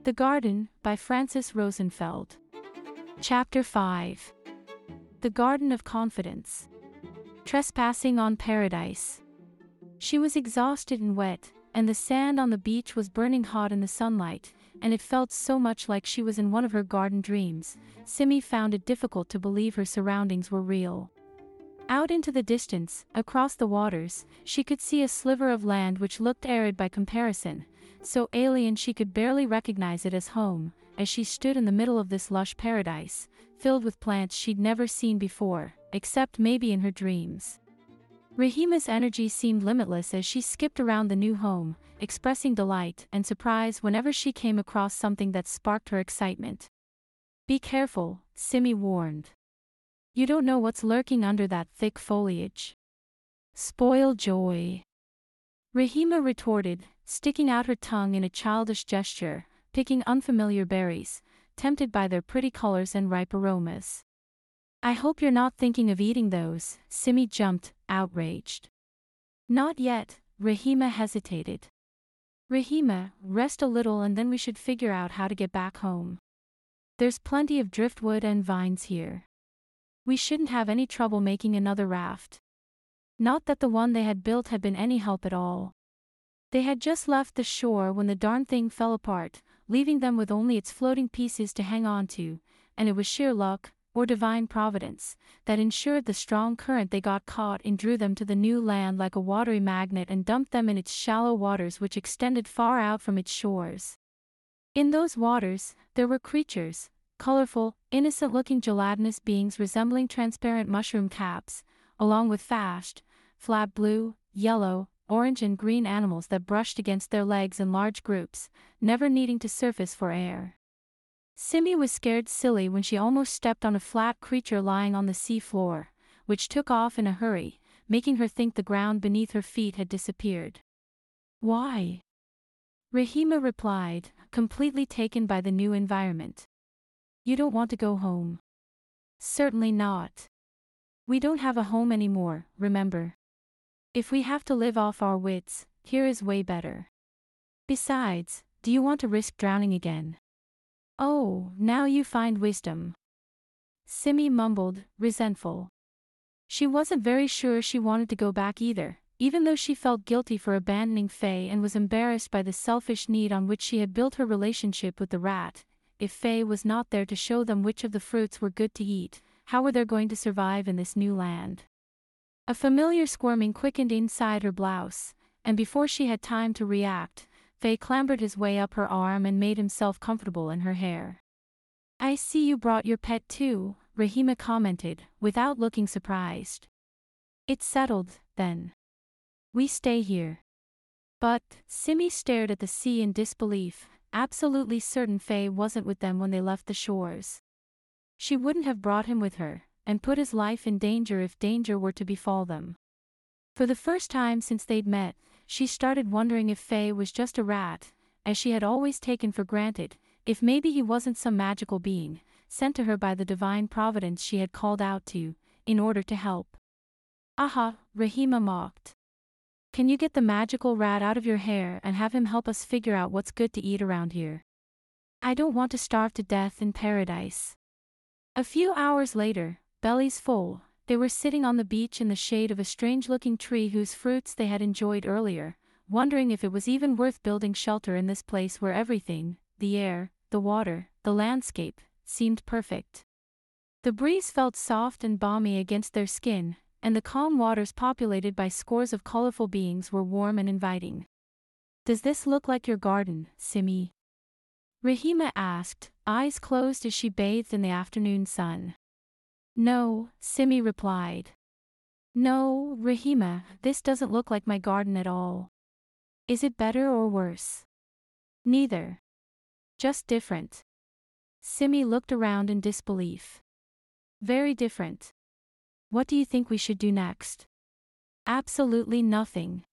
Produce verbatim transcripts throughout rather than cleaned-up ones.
The Garden, by Francis Rosenfeld. Chapter five. The Garden of Confidence. Trespassing on Paradise. She was exhausted and wet, and the sand on the beach was burning hot in the sunlight, and it felt so much like she was in one of her garden dreams. Simi found it difficult to believe her surroundings were real. Out into the distance, across the waters, she could see a sliver of land which looked arid by comparison, so alien she could barely recognize it as home, as she stood in the middle of this lush paradise, filled with plants she'd never seen before, except maybe in her dreams. Rahima's energy seemed limitless as she skipped around the new home, expressing delight and surprise whenever she came across something that sparked her excitement. "Be careful," Simi warned. "You don't know what's lurking under that thick foliage." "Spoil joy," Rahima retorted, sticking out her tongue in a childish gesture, picking unfamiliar berries, tempted by their pretty colors and ripe aromas. "I hope you're not thinking of eating those," Simi jumped, outraged. "Not yet," Rahima hesitated. "Rahima, rest a little and then we should figure out how to get back home. There's plenty of driftwood and vines here. We shouldn't have any trouble making another raft." Not that the one they had built had been any help at all. They had just left the shore when the darn thing fell apart, leaving them with only its floating pieces to hang on to, and it was sheer luck, or divine providence, that ensured the strong current they got caught in drew them to the new land like a watery magnet and dumped them in its shallow waters which extended far out from its shores. In those waters, there were creatures, colorful, innocent-looking gelatinous beings resembling transparent mushroom caps, along with fast, flat blue, yellow, orange and green animals that brushed against their legs in large groups, never needing to surface for air. Simi was scared silly when she almost stepped on a flat creature lying on the sea floor, which took off in a hurry, making her think the ground beneath her feet had disappeared. "Why?" Rahima replied, completely taken by the new environment. "You don't want to go home." "Certainly not. We don't have a home anymore, remember? If we have to live off our wits, here is way better. Besides, do you want to risk drowning again?" "Oh, now you find wisdom," Simi mumbled, resentful. She wasn't very sure she wanted to go back either, even though she felt guilty for abandoning Faye and was embarrassed by the selfish need on which she had built her relationship with the rat. If Faye was not there to show them which of the fruits were good to eat, how were they going to survive in this new land? A familiar squirming quickened inside her blouse, and before she had time to react, Faye clambered his way up her arm and made himself comfortable in her hair. "I see you brought your pet too," Rahima commented, without looking surprised. "It's settled, then. We stay here." But, Simi stared at the sea in disbelief, absolutely certain Faye wasn't with them when they left the shores. She wouldn't have brought him with her, and put his life in danger if danger were to befall them. For the first time since they'd met, she started wondering if Faye was just a rat, as she had always taken for granted, if maybe he wasn't some magical being, sent to her by the divine providence she had called out to, in order to help. "Aha," Rahima mocked. "Can you get the magical rat out of your hair and have him help us figure out what's good to eat around here? I don't want to starve to death in paradise." A few hours later, bellies full, they were sitting on the beach in the shade of a strange-looking tree whose fruits they had enjoyed earlier, wondering if it was even worth building shelter in this place where everything, the air, the water, the landscape, seemed perfect. The breeze felt soft and balmy against their skin, and the calm waters populated by scores of colorful beings were warm and inviting. "Does this look like your garden, Simi?" Rahima asked, eyes closed as she bathed in the afternoon sun. "No," Simi replied. "No, Rahima, this doesn't look like my garden at all." "Is it better or worse?" "Neither. Just different." Simi looked around in disbelief. "Very different. What do you think we should do next?" "Absolutely nothing."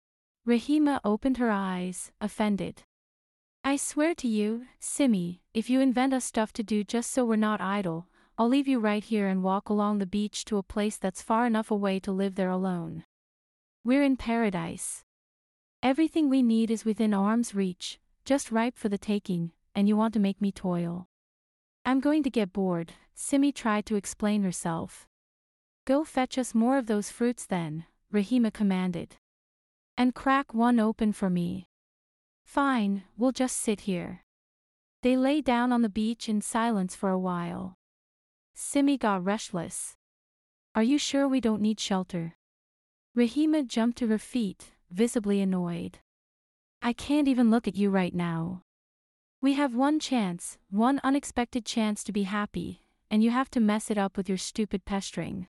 Rahima opened her eyes, offended. "I swear to you, Simi, if you invent us stuff to do just so we're not idle, I'll leave you right here and walk along the beach to a place that's far enough away to live there alone. We're in paradise. Everything we need is within arm's reach, just ripe for the taking, and you want to make me toil. I'm going to get bored, Simi tried to explain herself. Go fetch us more of those fruits then, Rahima commanded. And crack one open for me. Fine, we'll just sit here. They lay down on the beach in silence for a while. Simi got restless. Are you sure we don't need shelter? Rahima jumped to her feet, visibly annoyed. I can't even look at you right now. We have one chance, one unexpected chance to be happy, and you have to mess it up with your stupid pestering.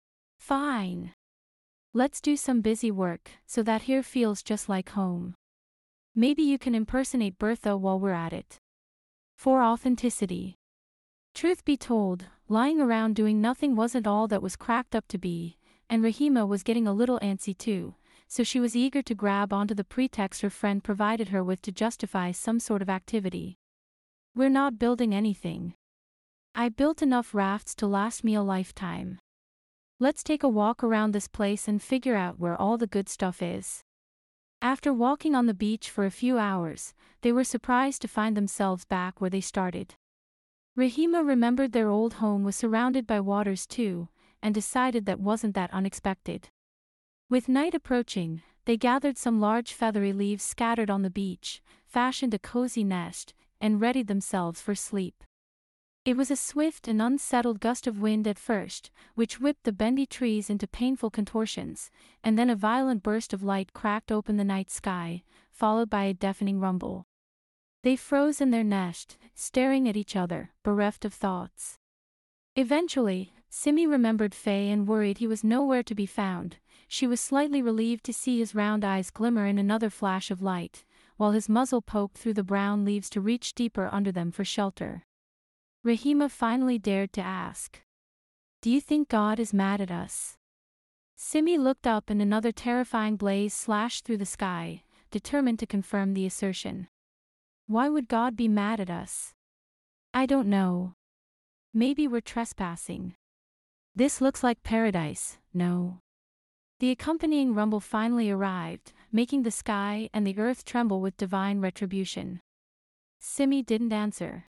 Fine. Let's do some busy work, so that here feels just like home. Maybe you can impersonate Bertha while we're at it. For authenticity. Truth be told, lying around doing nothing wasn't all that was cracked up to be, and Rahima was getting a little antsy too, so she was eager to grab onto the pretext her friend provided her with to justify some sort of activity. We're not building anything. I built enough rafts to last me a lifetime. Let's take a walk around this place and figure out where all the good stuff is. After walking on the beach for a few hours, they were surprised to find themselves back where they started. Rahima remembered their old home was surrounded by waters too, and decided that wasn't that unexpected. With night approaching, they gathered some large feathery leaves scattered on the beach, fashioned a cozy nest, and readied themselves for sleep. It was a swift and unsettled gust of wind at first, which whipped the bendy trees into painful contortions, and then a violent burst of light cracked open the night sky, followed by a deafening rumble. They froze in their nest, staring at each other, bereft of thoughts. Eventually, Simi remembered Faye and worried he was nowhere to be found. She was slightly relieved to see his round eyes glimmer in another flash of light, while his muzzle poked through the brown leaves to reach deeper under them for shelter. Rahima finally dared to ask. Do you think God is mad at us? Simi looked up and another terrifying blaze slashed through the sky, determined to confirm the assertion. Why would God be mad at us? I don't know. Maybe we're trespassing. This looks like paradise, no? The accompanying rumble finally arrived, making the sky and the earth tremble with divine retribution. Simi didn't answer.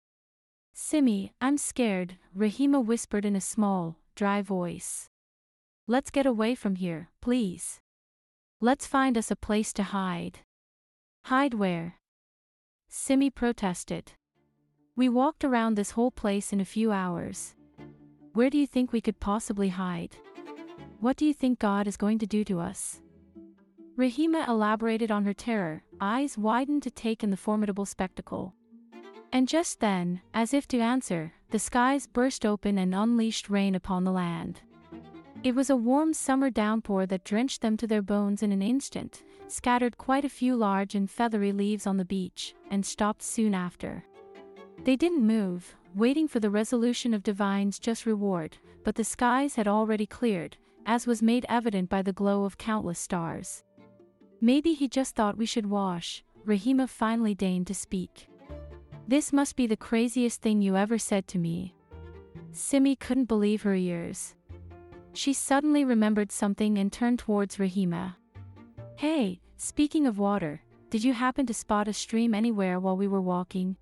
Simi, I'm scared, Rahima whispered in a small, dry voice. Let's get away from here, please. Let's find us a place to hide. Hide where? Simi protested. We walked around this whole place in a few hours. Where do you think we could possibly hide? What do you think God is going to do to us? Rahima elaborated on her terror, eyes widened to take in the formidable spectacle. And just then, as if to answer, the skies burst open and unleashed rain upon the land. It was a warm summer downpour that drenched them to their bones in an instant, scattered quite a few large and feathery leaves on the beach, and stopped soon after. They didn't move, waiting for the resolution of Divine's just reward, but the skies had already cleared, as was made evident by the glow of countless stars. Maybe he just thought we should wash, Rahima finally deigned to speak. This must be the craziest thing you ever said to me. Simi couldn't believe her ears. She suddenly remembered something and turned towards Rahima. Hey, speaking of water, did you happen to spot a stream anywhere while we were walking?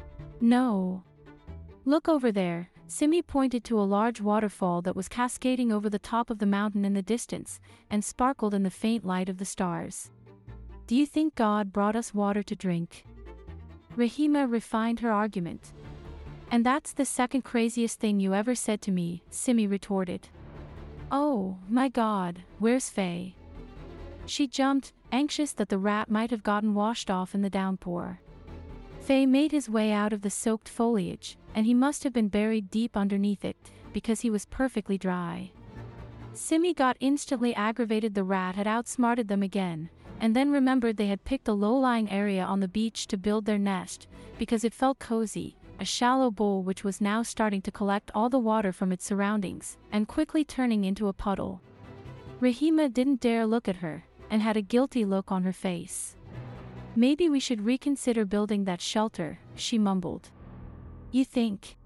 No. Look over there, Simi pointed to a large waterfall that was cascading over the top of the mountain in the distance, and sparkled in the faint light of the stars. Do you think God brought us water to drink? Rahima refined her argument. And that's the second craziest thing you ever said to me, Simi retorted. Oh, my God, where's Faye? She jumped, anxious that the rat might have gotten washed off in the downpour. Faye made his way out of the soaked foliage, and he must have been buried deep underneath it, because he was perfectly dry. Simi got instantly aggravated the rat had outsmarted them again, and then remembered they had picked a low-lying area on the beach to build their nest, because it felt cozy, a shallow bowl which was now starting to collect all the water from its surroundings, and quickly turning into a puddle. Rahima didn't dare look at her, and had a guilty look on her face. Maybe we should reconsider building that shelter, she mumbled. You think?